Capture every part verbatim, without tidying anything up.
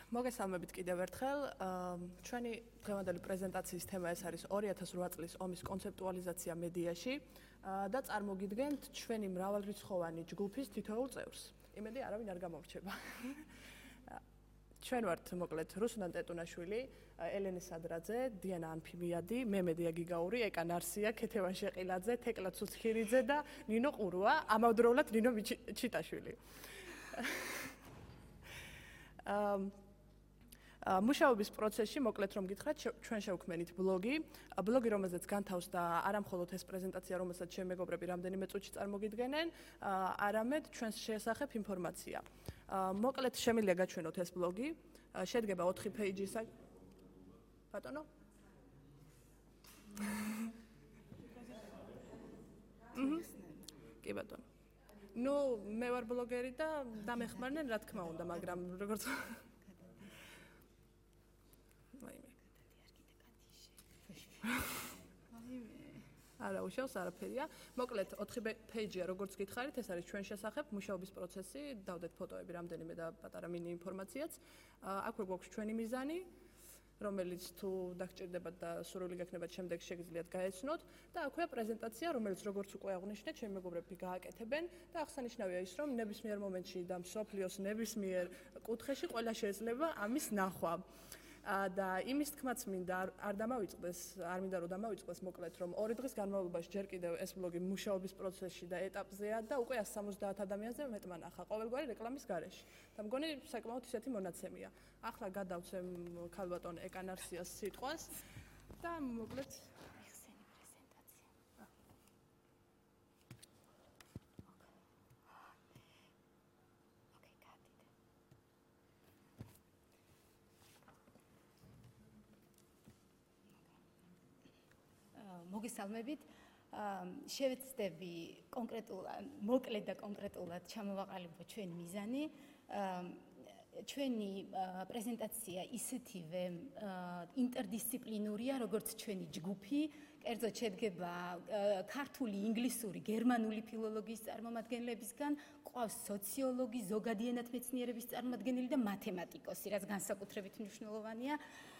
მოგესალმებით კიდევ ერთხელ. ჩვენი დღევანდელი პრეზენტაციის თემა ეს არის ორი ათას ოთხ წლის ომის კონცეპტუალიზაცია მედიაში და წარმოგიდგენთ ჩვენი მრავალრიცხოვანი ჯგუფის თითოეულ წევრს. იმედი არავინ არ გამორჩება. ჩვენ ვართ მოკლედ რუსუდან ტეტუნაშვილი, ელენე სადრაძე, დიანა ანფიმიადი, მე მედია გიგაური, ეკა ნარსია, ქეთევან შეყილაძე, თეკლა ცუცქირიძე და ნინო ყურუა, ამავდროულად ნინო ჩიტაშვილი. მუშაობის პროცესში მოკლედ რომ გითხრათ, ჩვენ შევქმნით ბლოგი, ბლოგი რომელზეც განთავსდა არა მხოლოდ ეს პრეზენტაცია, რომელსაც ჩემი მეგობრები რამდენიმე წუთში წარმოგიდგენენ, არამედ ჩვენს შესახებ ინფორმაცია. მოკლედ შემიძლია გაჩვენოთ ეს ბლოგი, შედგება ოთხი პეიჯისა. ბატონო? კი ბატონო. ნუ მე ვარ ბლოგერი და დამეხმარნენ რა თქმა უნდა, მაგრამ როგორც არა, უშავს არაფერია. მოკლედ ოთხი პეიჯია, როგორც გითხარით, ეს არის ჩვენ შესახებ, მუშაობის პროცესი, დავდეთ ფოტოები რამდენიმე და პატარა მინი ინფორმაციაც. აქვე გვაქვს ჩვენი მიზანი, რომელიც თუ დაგჭირდებათ და სურვილი გექნებათ შემდეგ შეგიძლიათ გაეცნოთ და აქვეა პრეზენტაცია, რომელიც როგორც უკვე აღვნიშნეთ, ჩემი მეგობრები გააკეთებენ და აღსანიშნავია ის, რომ ნებისმიერ მომენტში და მსოფლიოს ნებისმიერ კუთხეში ყველა შეიძლება ამის ნახვა. და იმის თქმაც მინდა არ დამავიწყდეს, არ მინდა რომ დამავიწყდეს მოკლედ, რომ ორი დღის განმავლობაში ჯერ კიდევ ეს ბლოგი მუშაობის პროცესში და ეტაპზეა და უკვე εκατს სამოცდაათ ადამიანზე მეტმა ნახა ყოველგვარი რეკლამის გარეშე. და მგონი საკმაოდ ისეთი მონაცემია. ახლა გადავცემ ქალბატონ ეკა ნარსიას სიტყვას და მოკლედ მოგესალმებით. შევეცდები კონკრეტულად, მოკლედ და კონკრეტულად ჩამოვაყალიბო ჩვენი მიზანი. ჩვენი პრეზენტაცია ისეთივე ინტერდისციპლინურია, როგორც ჩვენი ჯგუფი. კერძოდ შედგება ქართული, ინგლისური, გერმანული ფილოლოგიის წარმომადგენლებისგან, ყავს სოციოლოგი, ზოგადი ენათმეცნიერების წარმომადგენელი და მათემატიკოსი, რაც განსაკუთრებით მნიშვნელოვანია.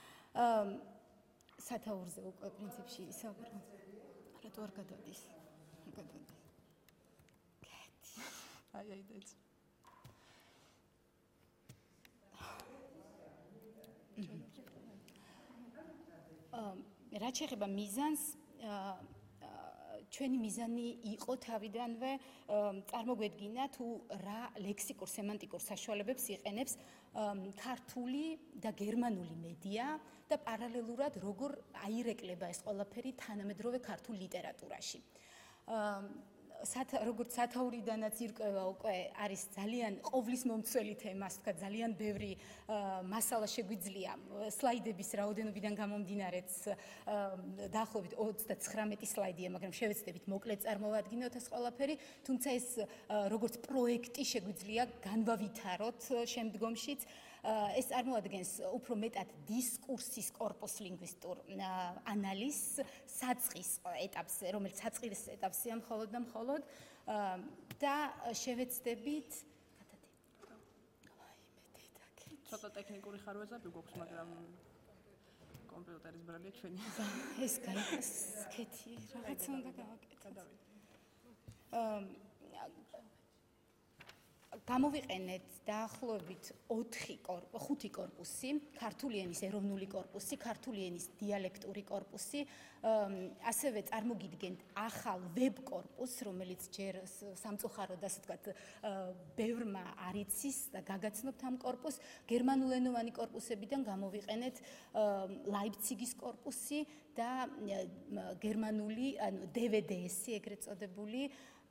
სათაურზე უკვე პრინციპში ისაუბრა. რატო არ გადადის? გადადის. კეთი. აი აი დაიც. აა რაც შეეხება მიზანს, ჩვენი მიზანი იყო თავიდანვე წარმოგვედგინა თუ რა ლექსიკურ სემანტიკურ საშუალებებს იყენებს ქართული და გერმანული მედია და პარალელურად როგორ აირეკლება ეს ყველაფერი თანამედროვე ქართულ ლიტერატურაში. როგორც სათაურიდანაც ირკვევა უკვე არის ძალიან ყოვლის მომცველი თემა, ასე ვთქვათ, ძალიან ბევრი მასალა შეგვიძლია სლაიდების რაოდენობიდან გამომდინარეც დაახლოებით ოცდაცხრამეტი სლაიდია, მაგრამ შევეცდებით მოკლედ წარმოვადგინოთ ეს ყველაფერი, თუმცა ეს როგორც პროექტი შეგვიძლია განვავითაროთ შემდგომშიც. ეს წარმოადგენს უფრო მეტად დისკურსის კორპუს ლინგვისტურ ანალიზს საწყის ეტაპზე, რომელიც საწყის ეტაპზეა მხოლოდ და მხოლოდ და შევეცდებით ცოტა ტექნიკური ხარვეზები გვაქვს, მაგრამ კომპიუტერის ბრალია ჩვენი. ეს გაიქცეთი, რაღაც უნდა გავაკეთოთ. გამოვიყენეთ დაახლოებით ოთხი ხუთი კორპუსი, ქართული ენის ეროვნული კორპუსი, ქართული ენის დიალექტური კორპუსი, ასევე წარმოგიდგენთ ახალ ვებ კორპუსს, რომელიც ჯერ სამწუხაროდ, ასე ვთქვათ, ბევრმა არ იცის და გაგაცნობთ ამ კორპუსს. გერმანულენოვანი კორპუსებიდან გამოვიყენეთ ლაიფციგის კორპუსი და გერმანული, ანუ დე ვე დე ესი ეგრეთ წოდებული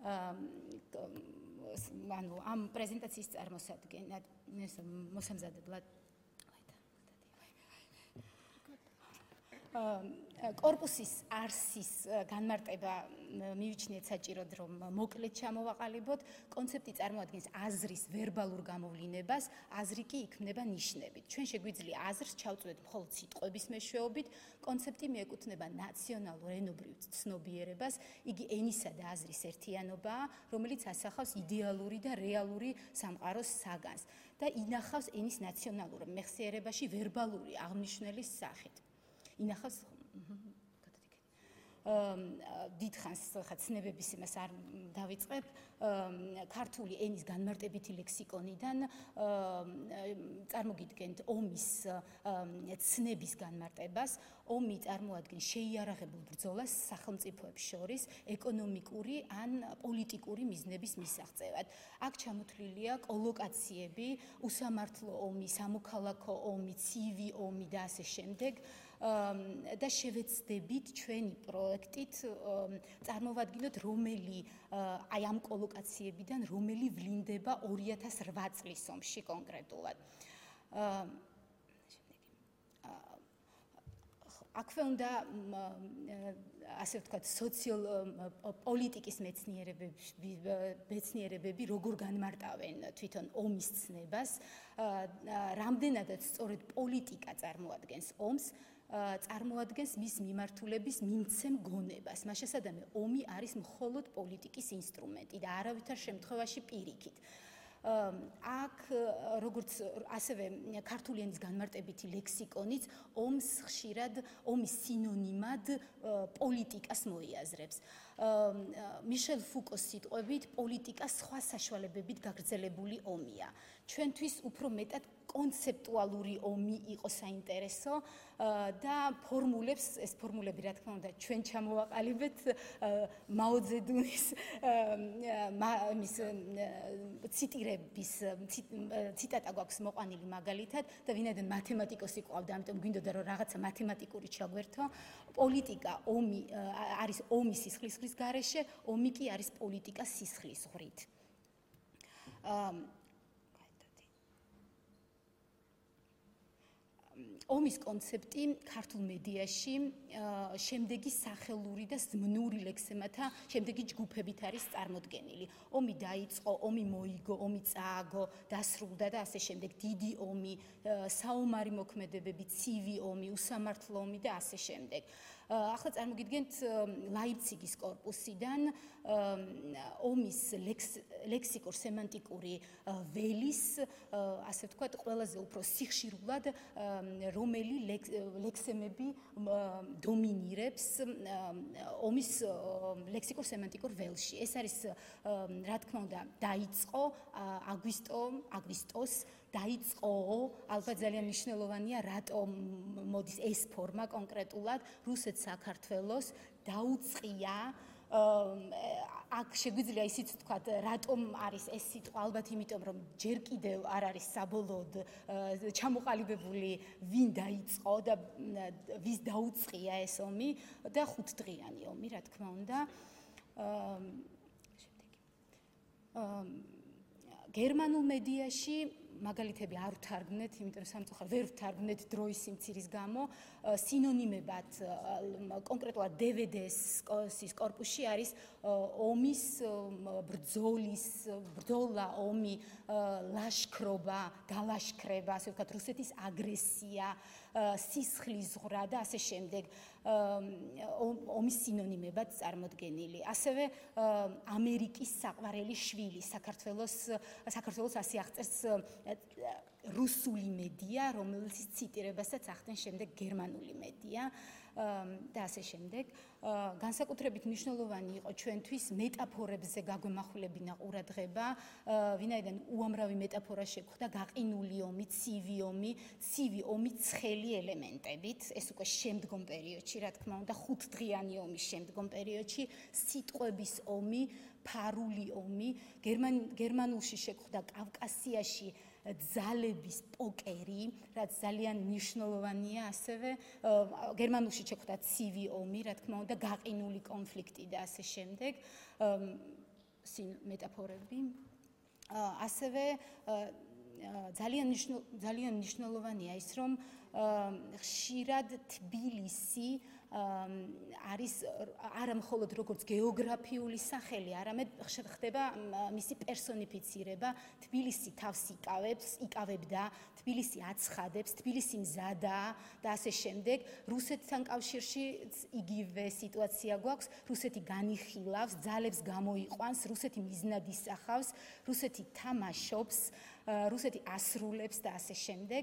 ანუ ამ პრეზენტაციის წარმოსადგენად მოსამზადებლად კორპუსის არსის განმარტება მივიჩნიეთ საჭიროდ, რომ მოკლედ ჩამოვაყალიბოთ. კონცეფტი წარმოადგენს აზრის ვერბალურ გამოვლინებას, აზრი კი იქმნება ნიშნებით. ჩვენ შეგვიძლია აზრს ჩავწვდეთ მხოლოდ სიტყვების მეშვეობით. კონცეფტი მიეკუთვნება ნაციონალურ ენობრივ ცნობიერებას, იგი ენისა და აზრის ერთიანობაა, რომელიც ასახავს იდეალური და რეალური სამყაროს საგანს და ინახავს ენის ნაციონალურ მეხსიერებაში ვერბალური აღნიშნულის სახით. ინახავს დიდხანს ხა ცნებების იმას არ დავიწყებ ქართული ენის განმარტებითი ლექსიკონიდან წარმოგიდგენთ ომის ცნების განმარტებას. ომი წარმოადგენს შეიარაღებულ ბრძოლას სახელმწიფოებს შორის ეკონომიკური ან პოლიტიკური მიზნების მისაღწევად. აქ ჩამოთვლილია კოლოკაციები, უსამართლო ომი, სამოქალაქო ომი, ცივი ომი და ასე შემდეგ. და შევეცდებით ჩვენი პროექტით წარმოვადგინოთ, რომელი აი ამ კოლოკაციებიდან რომელი ვლინდება ორი ათას რვა წლის ომში კონკრეტულად. აქვე უნდა ასე ვთქვათ, სოციოპოლიტიკის მეცნიერებები როგორ განმარტავენ თვითონ ომის ცნებას, რამდენადაც სწორედ პოლიტიკა წარმოადგენს ომს, წარმოადგენს მის მიმართულების მიმცემ გონებას. მას შესაბამისად, ომი არის მხოლოდ პოლიტიკის ინსტრუმენტი და არავითარ შემთხვევაში პირიქით. აქ როგორც ასევე ქართული ენის განმარტებითი ლექსიკონიც ომს ხშირად ომის სინონიმად პოლიტიკას მოიაზრებს. მიშელ ფუკოს სიტყვებით პოლიტიკა სხვა საშუალებებით გაგრძელებული ომია. ჩვენთვის უფრო მეტად კონცეპტუალური ომი იყო საინტერესო და ფორმულებს, ეს ფორმულები რა თქმა უნდა ჩვენ ჩამოვაყალიბეთ მაო ძედუნის მის ციტირების ციტატა გვაქვს მოყვანილი მაგალითად და ვინაიდან მათემატიკოსი ყავდა, ამიტომ გვინდოდა რომ რაღაცა მათემატიკური ჩაგვერთო. პოლიტიკა ომი არის ომი სისხლისღრის გარეშე, ომი კი არის პოლიტიკა სისხლისღვრით. ომის კონცეფტი ქართულ მედიაში შემდეგი სახელური და ზმნური ლექსემათა შემდეგი ჯგუფებით არის წარმოდგენილი. ომი დაიწყო, ომი მოიგო, ომი წააგო, დასრულდა და ასე შემდეგ. დიდი ომი, საომარი მოქმედებები, ცივი ომი, უსამართლო ომი და ასე შემდეგ. ახლა წარმოგიდგენთ ლაიფციგის კორპუსიდან ომის ლექსიკურ-სემანტიკური ველის, ასე ვთქვათ, ყველაზე უფრო სიხშირულად რომელი ლექსემები დომინირებს ომის ლექსიკურ-სემანტიკურ ველში. ეს არის, რა თქმა უნდა, დაიწყო აგვისტო, აგვისტოს დაიწყო, ალბათ ძალიან მნიშვნელოვანია, რატომ მოდის ეს ფორმა კონკრეტულად რუსეთ საქართველოს დაუწყია. აქ შეგვიძლია ისიც ვთქვათ, რატომ არის ეს სიტყვა, ალბათ იმიტომ, რომ ჯერ კიდევ არ არის საბოლოოდ ჩამოყალიბებული, ვინ დაიწყო და ვის დაუწყია ეს ომი და ხუთდღიანი ომი, რა თქმა უნდა. გერმანულ მედიაში მაგალითები არ ვთარგმნეთ, იმიტომ რომ სამწუხაროდ ვერ ვთარგმნეთ დროის სიმცირის გამო. სინონიმებად კონკრეტულად დე ვე დე-ის კორპუსში არის ომის, ბრძოლის, ბრძოლა, ომი, ლაშქრობა, დალაშქრება, ასე ვთქვათ, რუსეთის აგრესია, სისხლისღვრა და ასე შემდეგ. ომის სინონიმებად წარმოდგენილი. ასევე ამერიკის საყვარელი შვილი, საქართველოს საქართველოს ასე აღწერს რუსული მედია, რომელიც ციტირებასაც ახდენს შემდეგ გერმანული მედია და ასე შემდეგ. განსაკუთრებით მნიშვნელოვანი იყო ჩვენთვის მეტაფორებზე გაგვემახვილებინა ყურადღება, ვინაიდან უამრავი მეტაფორა შეგვხვდა, გაყინული ომი, ცივი ომი, ცივი ომი ცხელი ელემენტებით, ეს უკვე შემდგომ პერიოდში, რა თქმა უნდა, ხუთდღიანი ომის შემდგომ პერიოდში, სიტყვების ომი, ფარული ომი, გერმანულში შეგვხვდა კავკასიაში ძალების პოკერი, რაც ძალიან მნიშვნელოვანია, ასევე გერმანულში შეხვდა ცივი ომი, რა თქმა უნდა, გაყინული კონფლიქტი და ასე შემდეგ. მეტაფორები. ასევე ძალიან ძალიან მნიშვნელოვანია ის, რომ ხშირად თბილისი არის არა მხოლოდ როგორც გეოგრაფიული სახელი, არამედ ხდება მისი პერსონიფიცირება. თბილისი თავს იკავებს, იკავებდა, თბილისი აცხადებს, თბილისი მზადაა და ასე შემდეგ. რუსეთთან კავშირში იგივე სიტუაცია გვაქვს. რუსეთი განიხილავს, ძალებს გამოიყვანს, რუსეთი მიზნად ისახავს, რუსეთი თამაშობს, რუსეთი ასრულებს და ასე შემდეგ.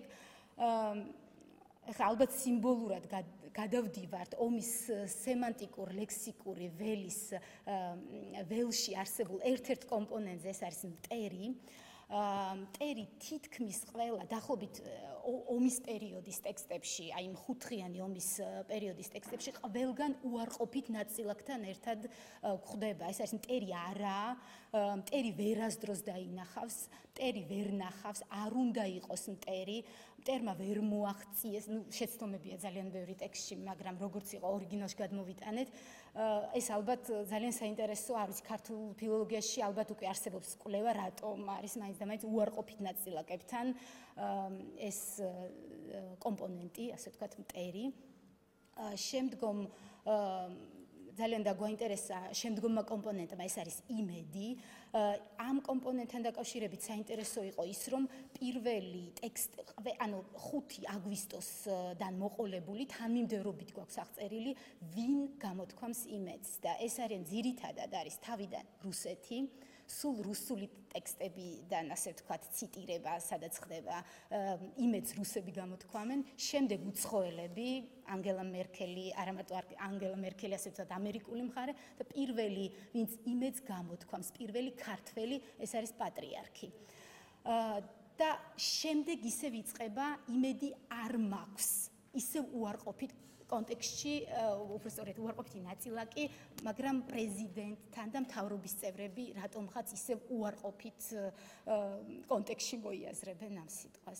ახლა ალბათ სიმბოლურად გადავდივართ ომის სემანტიკურ ლექსიკური ველის ველში არსებულ ერთ-ერთ კომპონენტზე, ეს არის მტერი. მტერი თითქმის ყველა დაახლოებით ომის პერიოდის ტექსტებში, აი ხუთდღიანი ომის პერიოდის ტექსტებში ყველგან უარყოფით ნაწილაკთან ერთად გვხვდება. ეს არის მტერი არაა, მტერი ვერასდროს დაინახავს, მტერი ვერ ნახავს, არ უნდა იყოს მტერი, მტერმა ვერ მოაღწიეს, ნუ შეცდომებია ძალიან ბევრი ტექსტში, მაგრამ როგორც იყო ორიგინალში გადმოვიტანეთ, ეს ალბათ ძალიან საინტერესო არის ქართულ ფილოლოგიაში, ალბათ უკვე არსებობს კვლევა, რატომ არის მაინც და მაინც უარყოფით ნაწილაკებთან ეს კომპონენტი, ასე ვთქვათ, მტერი. შემდგომ ძალიან დაგვაინტერესა შემდგომმა კომპონენტმა, ეს არის იმედი. ამ კომპონენტთან დაკავშირებით საინტერესო იყო ის, რომ პირველი ტექსტი, ანუ ხუთი აგვისტოსდან მოყოლებული თანმიმდევრობით გვაქვს აღწერილი, ვინ გამოთქვამს იმედს და ეს არის ძირითადად არის თავიდან რუსეთი, სულ რუსული ტექსტებიდან, ასე ვთქვათ, ციტირება, სადაც ხდება იმედს რუსები გამოთქვამენ, შემდეგ უცხოელები, ანგელა მერკელი, არა მარტო ანგელა მერკელი, ასე ვთქვათ, ამერიკული მხარე და პირველი, ვინც იმედს გამოთქვამს, პირველი ქართველი, ეს არის პატრიარქი. და შემდეგ ისევ იწყება იმედი არ მაქვს, ისევ უარყოფით კონტექსტში, უბრალოდ უარყოფითი ნაწილაკი, მაგრამ პრეზიდენტთან და მთავრობის წევრები რატომღაც ისევ უარყოფით კონტექსტში მოიაზრებენ ამ სიტყვას.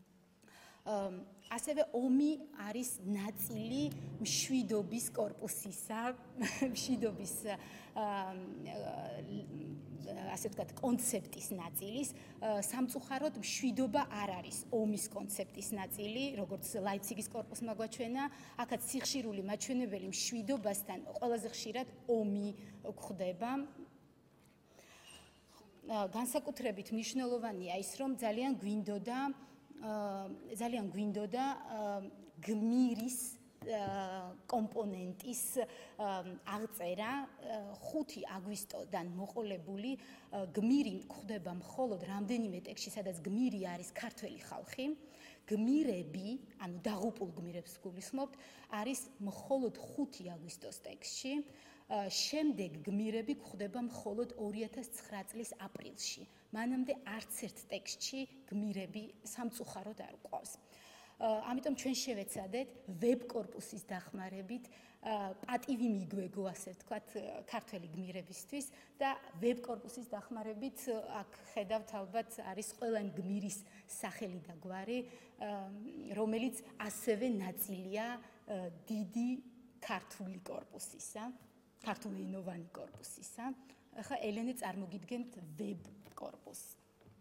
ასევე ომი არის ნაწილი მშვიდობის კორპუსისა, მშვიდობის ასე ვთქვათ, კონცეპტის ნაწილის. სამწუხაროდ მშვიდობა არ არის ომის კონცეპტის ნაწილი, როგორც ლაიფციგის კორპუსმა გვაჩვენა, აქაც სიხშირული მაჩვენებელი მშვიდობასთან ყველაზე ხშირად ომი გვხვდება. განსაკუთრებით მნიშვნელოვანია ის, რომ ძალიან გვინდოდა ძალიან გვინდოდა გმირის კომპონენტის აღწერა. ხუთი აგვისტოდან მოყოლებული გმირი გვხვდება მხოლოდ რამდენიმე ტექსტში, სადაც გმირი არის ქართველი ხალხი. გმირები, ანუ დაღუპულ გმირებს გულისხმობთ, არის მხოლოდ ხუთი აგვისტოს ტექსტში. შემდეგ გმირები გვხვდება მხოლოდ ორი ათას ცხრა წლის აპრილში. მანამდე არც ერთ ტექსტში გმირები სამწუხაროდ არ გვყავს. ამიტომ ჩვენ შევეცადეთ ვებ კორპუსის დახმარებით პატივი მიგვეგო, ასე ვთქვათ, ქართველი გმირებისთვის და ვებ კორპუსის დახმარებით აქ ხედავთ ალბათ არის ყველა გმირის სახელი და გვარი, რომელიც ასევე ნაწილია დიდი ქართული კორპუსისა, ქართულენოვანი კორპუსისა. ახლა ელენე წარმოგიდგენთ ვებ კორპუსს.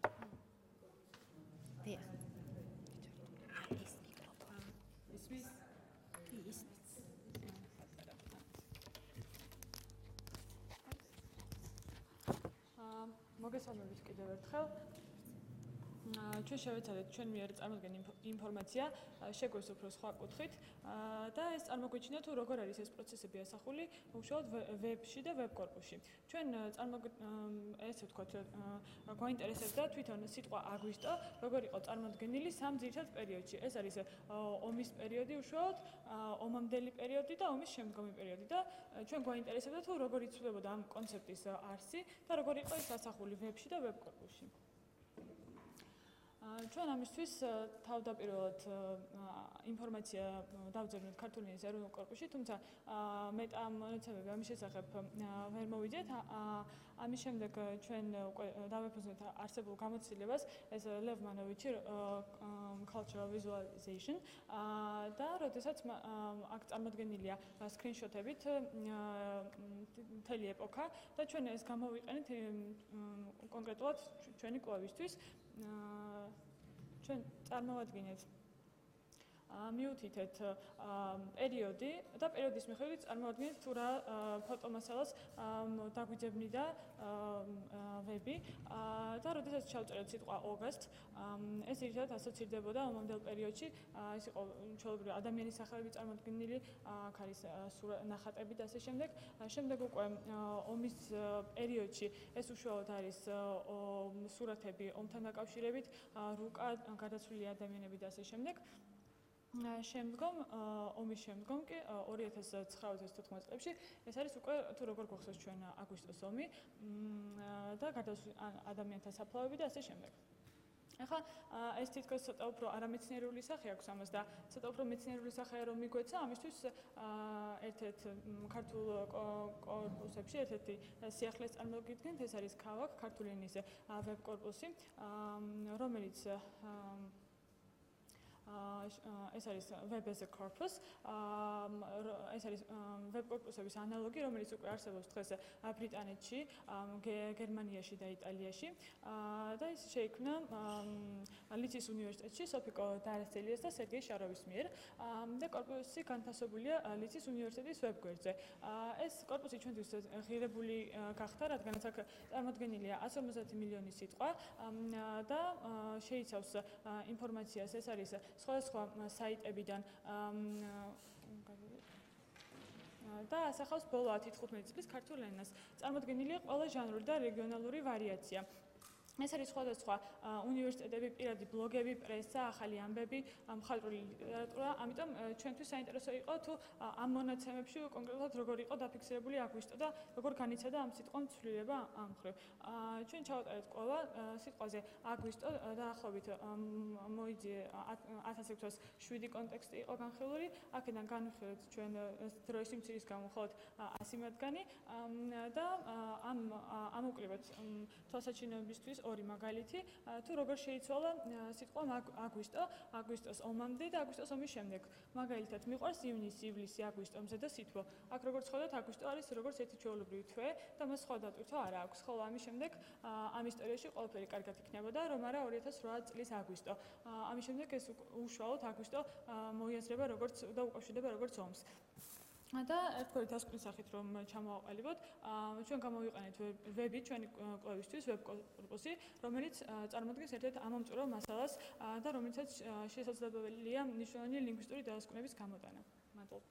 დიახ. მოგესალმებით კიდევ ერთხელ. ჩვენ შევეცადეთ ჩვენ მიერ წარმოდგენ ინფორმაცია შეგვეს უფრო სხვა კუთხით და ეს წარმოგვიჩინა თუ როგორ არის ეს პროცესები ასახული უშუალოდ ვებში და ვებ კორპუსში. ჩვენ ესე ვთქვათ, გვაინტერესებდა თვითონ სიტყვა აგვისტო, როგორ იყო წარმოდგენილი სამ ძირითად პერიოდში. ეს არის ომის პერიოდი უშუალოდ, ომამდელი პერიოდი და ომის შემდგომი პერიოდი და ჩვენ გვაინტერესებდა თუ როგორ იცვლებოდა ამ კონცეპტის არსი და როგორ იყო ეს ასახული ვებში და ვებ კორპუსში. ჩვენ ამისთვის თავდაპირველად ინფორმაცია დავძებნეთ ქართული ენის ეროვნულ კორპუსში, თუმცა მეტამონაცემები ამის შესახებ ვერ მოვიძიეთ. ამის შემდეგ ჩვენ უკვე დავეფუძნეთ არსებულ გამოცდილებას, ეს ლევ მანოვიჩი cultural visualization და როდესაც აქ წარმოდგენილია სკრინშოტებით მთელი ეპოქა და ჩვენ ეს გამოვიყენეთ კონკრეტულად ჩვენი კვლევისთვის. ჩვენ წარმოვადგინეთ მიუთითეთ პერიოდი და პერიოდის მიხედვით წარმოვადგინეთ თუ რა ფოტომასალას დაგვიძებნიდა ვები და როდესაც ჩავწერეთ სიტყვა August ეს ერთად ასოცირდებოდა ომამდელ პერიოდში ეს იყო ჩვეულებრივი ადამიანის სახელები წარმოდგენილი აქ არის ნახატები და ასე შემდეგ შემდეგ უკვე ომის პერიოდში ეს უშუალოდ არის სურათები ომთან დაკავშირებით რუკა გარდაცვლილი ადამიანები და ასე შემდეგ შემდგომ ომის შემდგომ კი ორი ათას ცხრაათას თოთხმეტ წლებში ეს არის უკვე თუ როგორ გვახსოვს ჩვენ აგვისტოს ომი და გარდაცვლილი ადამიანთა საფლავები და ასე შემდეგ. ახლა ეს თითქოს ცოტა უფრო არამეცნიერული სახე აქვს ამას და ცოტა უფრო მეცნიერული სახე რომ მიგვეცა ამისთვის ერთ-ერთ ქართულ კორპუსებში ერთ-ერთი სიახლეს წარმოგიდგენთ ეს არის ქავაკ ქართული ენის ვებ კორპუსი რომელიც ეს არის web as a corpus ეს არის web corpus-ების ანალოგი რომელიც უკვე არსებობს დღეს ბრიტანეთში, გერმანიაში და იტალიაში და ის შეიქმნა ლიცის უნივერსიტეტში სოფიკო დარასელიას და სერგეი შაროვის მიერ და კორპუსი განთავსებულია ლიცის უნივერსიტეტის ვებგვერდზე. ეს კორპუსი ჩვენთვის ღირებული გახდა, რადგანაც აქ წარმოდგენილია εκατს ორმოცდაათი მილიონი სიტყვა და შეიცავს ინფორმაციას, ეს არის სხვადასხვა საიტებიდან და ასახავს ბოლო ათი თხუთმეტი წლის ქართულ ენას. წარმოდგენილია ყველა ჟანრი და რეგიონალური ვარიაცია. ეს არის სხვადასხვა უნივერსიტეტები, პირადი ბლოგები, პრესა, ახალი ამბები, მხატვრული ლიტერატურა, ამიტომ ჩვენთვის საინტერესო იყო თუ ამ მონაცემებში კონკრეტულად როგორ იყო დაფიქსირებული აგვისტო და როგორ განიცადა ამ სიტყვა ცვლილება ამ მხრივ. ჩვენ ჩავატარეთ ყველა სიტყვაზე აგვისტო დაახლოებით მოიძიე ათას ექვსას შვიდი კონტექსტი იყო განხილული, აქედან განვიხილეთ ჩვენ დროის სიმცირის გამო მხოლოდ ასი მათგანი და ამ ამოკლებით თვალსაჩინოებისთვის ორი მაგალითი თუ როგორ შეიცვალა სიტყვა აგვისტო, აგვისტოს ომამდე და აგვისტოს ომის შემდეგ. მაგალითად, მიყვარს ივნისი, ივლისი, აგვისტო, მზედა სითბო. აქ როგორც ხედავთ, აგვისტო არის როგორც ერთი ჩვეულებრივი თვე და მას სხვა დატვირთვა არ აქვს. ხოლო ამის შემდეგ ამ ისტორიაში ყველაფერი კარგად იქნებოდა, რომ არა ორი ათას რვა წლის აგვისტო. ამის შემდეგ ეს უშუალოდ აგვისტო მოიაზრება როგორც და უკავშირდება როგორც ომს. და ერთგვარი დასკვნის სახით რომ ჩამოვაყალიბოთ, ჩვენ გამოვიყენეთ ვები ჩვენი კვლევისთვის, ვებ კორპუსი, რომელიც წარმოადგენს ერთ-ერთ ამომწურო მასალას და რომელიცაც შესაძლებელია მნიშვნელოვანი ლინგვისტური დასკვნების გამოტანა. მადლობთ.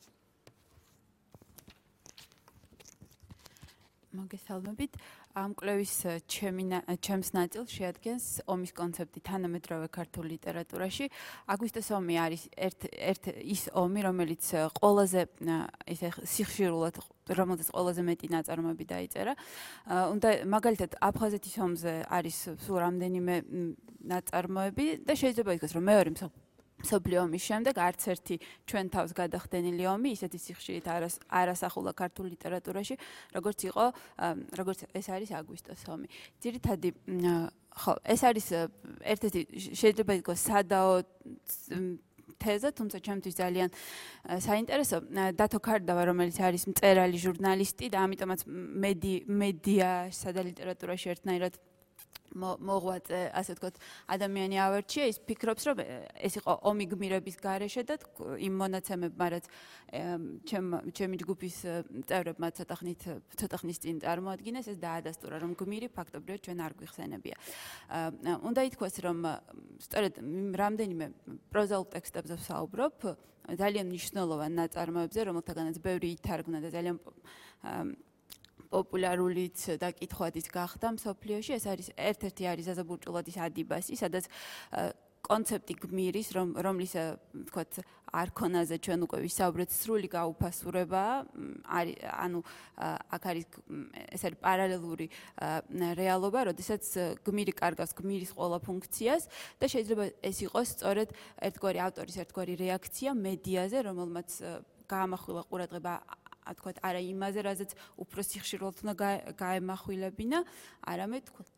მოგესალმებით. ამ კვლევის ჩემს ნაწილს შეადგენს ომის კონცეფტი თანამედროვე ქართულ ლიტერატურაში. აგვისტოს ომი არის ერთ ის ომი, რომელიც ყველაზე ესე სიხშირულად რომელზეც ყველაზე მეტი ნაწარმოები დაიწერა. უნდა მაგალითად აფხაზეთის ომზე არის სულ რამდენიმე ნაწარმოები და შეიძლება ითქვას, რომ მეორე მსოფლიო ომის შემდეგ არც ერთი ჩვენ თავს გადახდენილი ომი ისეთი სიხშირით არასახულა ქართულ ლიტერატურაში, როგორც იყო, როგორც ეს არის აგვისტოს ომი. ძირითადი ხო, ეს არის ერთ-ერთი შეიძლება ითქვას სადაო თეზა, თუმცა ჩემთვის ძალიან საინტერესო დათო ქარდავა, რომელიც არის მწერალი, ჟურნალისტი და ამიტომაც მედიასა და ლიტერატურაში ერთნაირად მოღვაწე, ასე ვთქვათ, ადამიანი ავარჩია, ის ფიქრობს, რომ ეს იყო ომი გმირების გარეშე და იმ მონაცემებმა, რაც ჩემი ჯგუფის წევრებმა ცოტა ხნით, ცოტა ხნის წინ წარმოადგინეს, ეს დაადასტურა, რომ გმირი ფაქტობრივად ჩვენ არ გვიხსენებია. უნდა ითქვას, რომ სწორედ რამდენიმე პროზაულ ტექსტებზე ვსაუბრობ, ძალიან მნიშვნელოვან ნაწარმოებზე, რომელთაგანაც ბევრი ითარგმნა და ძალიან პოპულარულიც და კითხვადიც გახდა მსოფლიოში. ეს არის ერთ-ერთი არის ზაზა ბურჭულაძის ადიბასი, სადაც კონცეფტი გმირის, რომლის ვთქვათ, არქონაზე ჩვენ უკვე ვისაუბრეთ, სრული გაუფასურება, ანუ აქ არის ეს არის პარალელური რეალობა, როდესაც გმირი კარგავს გმირის ყველა ფუნქციას და შეიძლება ეს იყოს სწორედ ერთგვარი ავტორის ერთგვარი რეაქცია მედიაზე, რომელმაც გაამახვილა ყურადღება თქვათ არა იმაზე, რაზეც უფრო სიხშირულად უნდა გაემახვილებინა, არამედ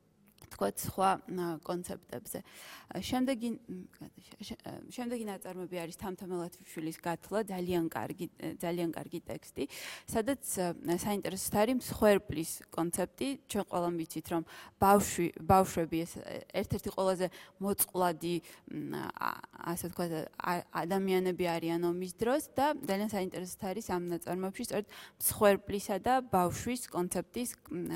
თქვათ სხვა კონცეპტებზე. შემდეგი შემდეგი ნაწარმოები არის თამთა მელათიშვილის გათვლა, ძალიან კარგი ძალიან კარგი ტექსტი, სადაც საინტერესოდ არის მსხვერპლის კონცეპტი. ჩვენ ყველამ ვიცით, რომ ბავშვი ბავშვები ეს ერთ-ერთი ყველაზე მოწყვლადი ასე ვთქვათ ადამიანები არიან ომის დროს და ძალიან საინტერესოდ არის ამ ნაწარმოებში სწორედ მსხვერპლისა და ბავშვის კონცეპტის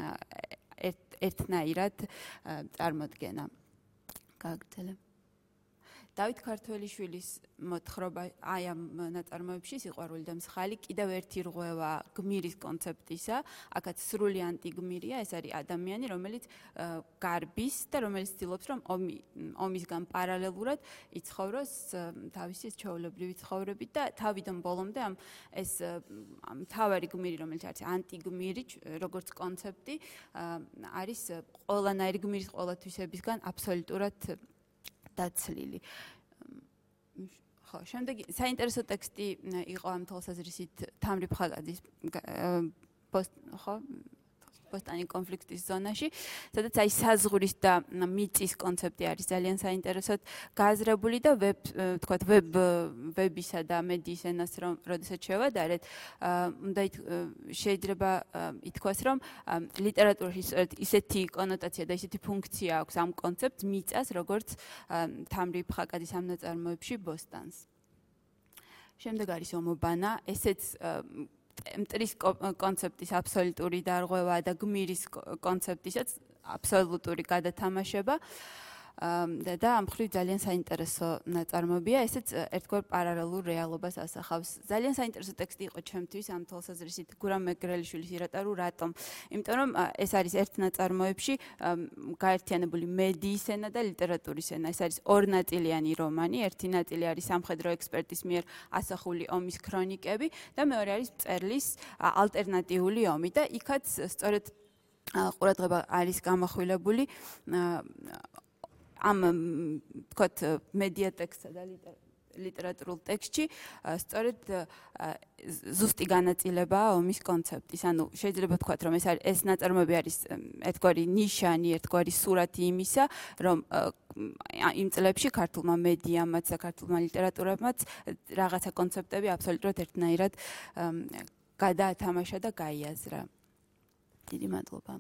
ერთნაირად წარმოდგენა. გაგრძელებ. დავით ქართველიშვილის მოთხრობა აი ამ ნაწარმოებში სიყვარული და მსხალი კიდევ ერთი რღვევა გმირის კონცეპტისა, აქაც სრული ანტიგმირია, ეს არის ადამიანი, რომელიც გარბის და რომელიც ცდილობს, რომ ომისგან პარალელურად იცხოვროს თავისი ჩვეულებრივი ცხოვრებით და თავიდან ბოლომდე ამ ეს მთავარი გმირი, რომელიც არის ანტიგმირი, როგორც კონცეპტი, არის ყველანაირი გმირის ყველა თვისებისგან აბსოლუტურად დაცლილი. ხო, შემდეგი საინტერესო ტექსტი იყო ამ თვალსაზრისით თამრი ფხაკაძის ხო პოსტანი კონფლიქტის ზონაში, სადაც აი საზღვრის და მიწის კონცეპტი არის ძალიან საინტერესოდ გააზრებული და ვებ თქვათ ვებ ვებისა და მედიის ენას რომ როდესაც შევადარეთ, უნდა შეიძლება ითქვას, რომ ლიტერატურაში ისეთი კონოტაცია და ისეთი ფუნქცია აქვს ამ კონცეპტს მიწას, როგორც თამრი ფხაკაძის ამ ნაწარმოებში ბოსტანს. შემდეგ არის ომობანა, ესეც მტრის კონცეპტის აბსოლუტური დარღვევა და გმირის კონცეპტისაც აბსოლუტური გადათამაშება და ამ მხრივ ძალიან საინტერესო ნაწარმოებია, ესეც ერთგვარ პარალელურ რეალობას ასახავს. ძალიან საინტერესო ტექსტი იყო ჩემთვის ამ თვალსაზრისით გურამ მეგრელიშვილის ირატარუ რატომ? იმიტომ რომ ეს არის ერთ ნაწარმოებში გაერთიანებული მედიის ენა და ლიტერატურის ენა. ეს არის ორნაწილიანი რომანი, ერთი ნაწილი არის სამხედრო ექსპერტის მიერ ასახული ომის ქრონიკები და მეორე არის მწერლის ალტერნატიული ომი და იქაც სწორედ ყურადღება არის გამახვილებული ამ თქვათ მედია ტექსტსა და ლიტერატურულ ტექსტში სწორედ ზუსტი განაწილებაა ომის კონცეპტის. ანუ შეიძლება ვთქვათ, რომ ეს არის ეს ნაწარმოები არის ერთგვარი ნიშანი, ერთგვარი სურათი იმისა, რომ იმ წლებში ქართულმა მედიამაც და ქართულმა ლიტერატურამაც რაღაცა კონცეპტები აბსოლუტურად ერთნაირად გადაათამაშა და გაიაზრა. დიდი მადლობა.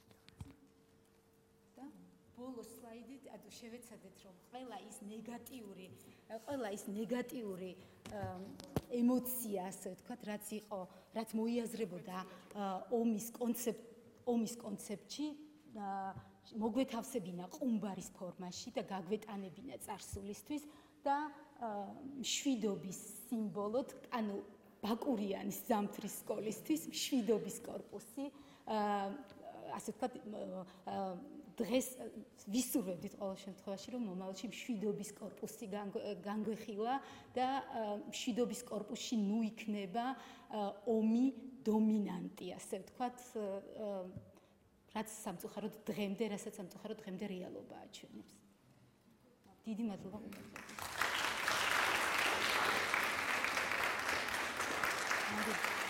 შევეცადეთ, რომ ყველა ის ნეგატიური, ყველა ის ნეგატიური ემოცია, ასე ვთქვათ, რაც იყო, რაც მოიაზრებოდა ომის კონცეპტ, ომის კონცეპტში, მოგვეთავსებინა ყუმბარის ფორმაში და გაგვეტანებინა წარსულისთვის და მშვიდობის სიმბოლოდ, ანუ ბაკურიანის ზამთრის სკოლისთვის მშვიდობის კორპუსი, ასე ვთქვათ, დღეს ვისურვებდით ყოველ შემთხვევაში, რომ მომავალში მშვიდობის კორპუსი განგვეხილა და მშვიდობის კორპუსში ნუ იქნება ომი დომინანტი, ასე ვთქვათ, რაც სამწუხაროდ დღემდე, რასაც სამწუხაროდ დღემდე რეალობა აჩვენებს. დიდი მადლობა. Thank you.